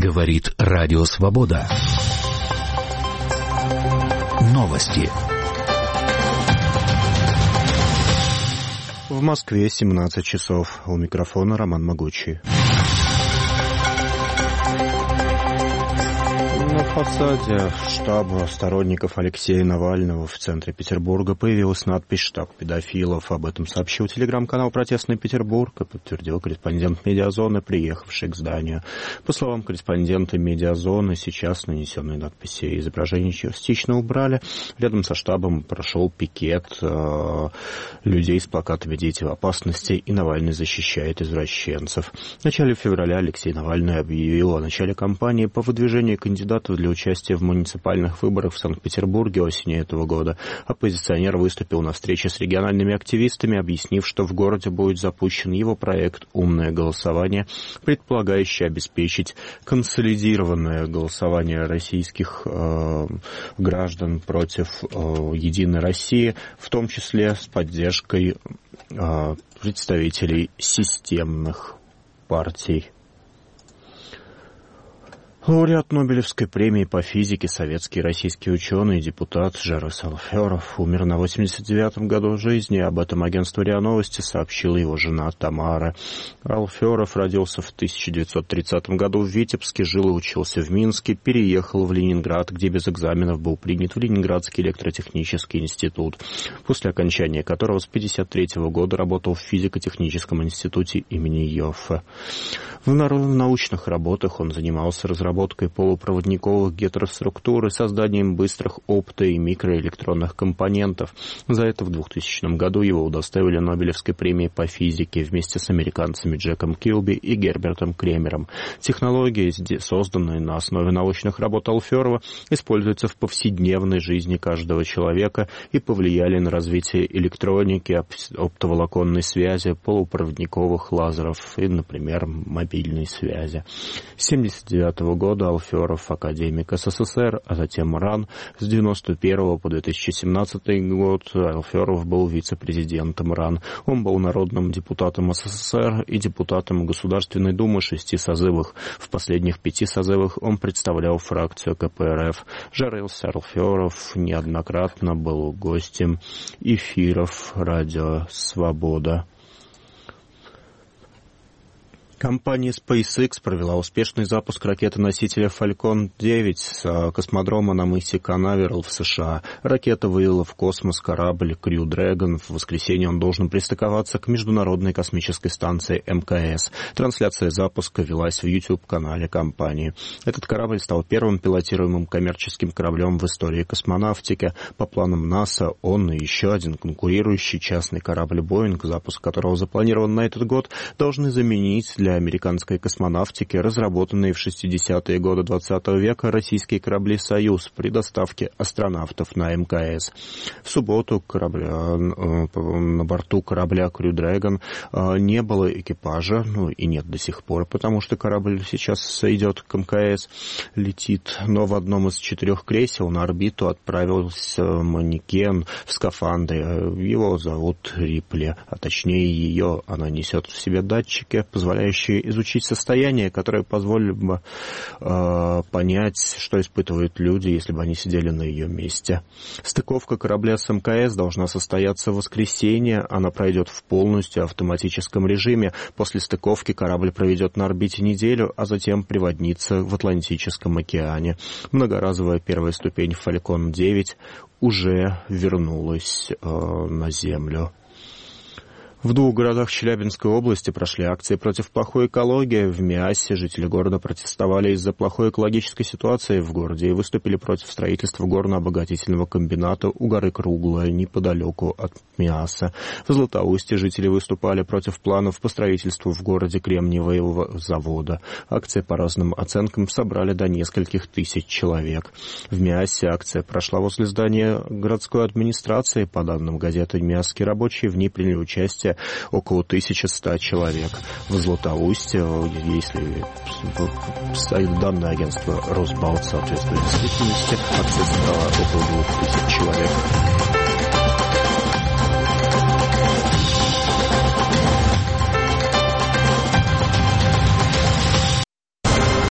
Говорит Радио Свобода. Новости. В Москве 17 часов. У микрофона Роман Могучий. На фасаде штаба сторонников Алексея Навального в центре Петербурга появилась надпись «Штаб педофилов». Об этом сообщил телеграм-канал «Протестный Петербург» и подтвердил корреспондент «Медиазоны», приехавший к зданию. По словам корреспондента «Медиазоны», сейчас нанесенные надписи и изображения частично убрали. Рядом со штабом прошел пикет людей с плакатами «Дети в опасности» и «Навальный защищает извращенцев». В начале февраля Алексей Навальный объявил о начале кампании по выдвижению кандидатов для участия в муниципальных выборах в Санкт-Петербурге осенью этого года. Оппозиционер выступил на встрече с региональными активистами, объяснив, что в городе будет запущен его проект «Умное голосование», предполагающий обеспечить консолидированное голосование российских граждан против «Единой России», в том числе с поддержкой представителей системных партий. Лауреат Нобелевской премии по физике, советский и российский ученый, депутат Жарес Алферов умер на 89-м году жизни. Об этом агентству РИА Новости сообщила его жена Тамара. Алферов родился в 1930 году в Витебске, жил и учился в Минске, переехал в Ленинград, где без экзаменов был принят в Ленинградский электротехнический институт, после окончания которого с 1953 года работал в физико-техническом институте имени Йоффе. В научных работах он занимался разработкой полупроводниковых гетероструктур и созданием быстрых опто- и микроэлектронных компонентов. За это в 2000 году его удостоили Нобелевской премии по физике вместе с американцами Джеком Килби и Гербертом Кремером. Технологии, созданные на основе научных работ Алферова, используются в повседневной жизни каждого человека и повлияли на развитие электроники, оптоволоконной связи, полупроводниковых лазеров и, например, мобильной связи. С 1979 года Алферов академик СССР, а затем РАН. С 1991 по 2017 год Алферов был вице-президентом РАН. Он был народным депутатом СССР и депутатом Государственной Думы 6 созывах. В последних 5 созывах он представлял фракцию КПРФ. Жарес Алферов неоднократно был гостем эфиров Радио Свобода. Компания SpaceX провела успешный запуск ракеты-носителя Falcon 9 с космодрома на мысе Канаверал в США. Ракета вывела в космос корабль Crew Dragon. В воскресенье он должен пристыковаться к Международной космической станции МКС. Трансляция запуска велась в YouTube-канале компании. Этот корабль стал первым пилотируемым коммерческим кораблем в истории космонавтики. По планам НАСА он и еще один конкурирующий частный корабль Boeing, запуск которого запланирован на этот год, должны заменить для американской космонавтики разработанные в 60-е годы 20 века российские корабли «Союз» при доставке астронавтов на МКС. В субботу на борту корабля Crew Dragon не было экипажа, и нет до сих пор, потому что корабль сейчас идет к МКС, летит, но в одном из 4 кресел на орбиту отправился манекен в скафандре. Его зовут Рипли, а точнее ее. Она несет в себе датчики, позволяющие изучить состояние, которое позволило бы понять, что испытывают люди, если бы они сидели на ее месте. Стыковка корабля с МКС должна состояться в воскресенье. Она пройдет в полностью автоматическом режиме. После стыковки корабль проведет на орбите неделю, а затем приводнится в Атлантическом океане. Многоразовая первая ступень Falcon 9 уже вернулась на Землю. В 2 городах Челябинской области прошли акции против плохой экологии. В Миассе жители города протестовали из-за плохой экологической ситуации в городе и выступили против строительства горно-обогатительного комбината у горы Круглая, неподалеку от Миасса. В Златоусте жители выступали против планов по строительству в городе кремниевого завода. Акции по разным оценкам собрали до нескольких тысяч человек. В Миассе акция прошла возле здания городской администрации. По данным газеты «Миасские рабочие», в ней приняли участие около 1100 человек. В Златоусте, если данное агентство «Росбалт» соответствует действительности, акция собрала около 2000 человек.